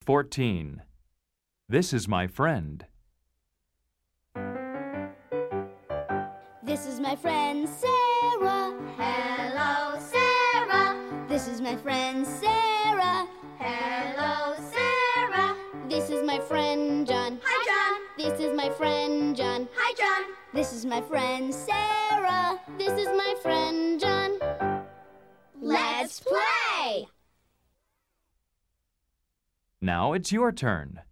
14. This is my friend. This is my friend Sarah. Hello, Sarah. This is my friend Sarah. Hello, Sarah. This is my friend John. Hi, John. This is my friend John. Hi, John. This is my friend Sarah. This is my friend John. Let's play! Now it's your turn.